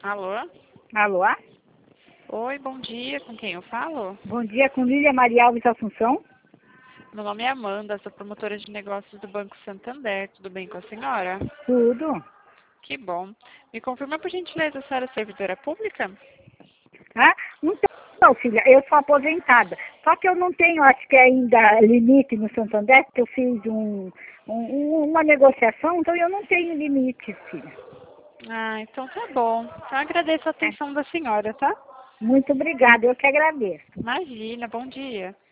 Alô? Alô? Oi, bom dia. Com quem eu falo? Bom dia, com Lília Maria Alves Assunção. Meu nome é Amanda, sou promotora de negócios do Banco Santander. Tudo bem com a senhora? Tudo. Que bom. Me confirma, por gentileza, a senhora é servidora pública? Ah, então, filha, eu sou aposentada. Só que eu não tenho, acho que ainda limite no Santander, porque eu fiz uma negociação, então eu não tenho limite, filha. Ah, então tá bom. Então agradeço a É. atenção da senhora, tá? Muito obrigada, eu que agradeço. Imagina, bom dia.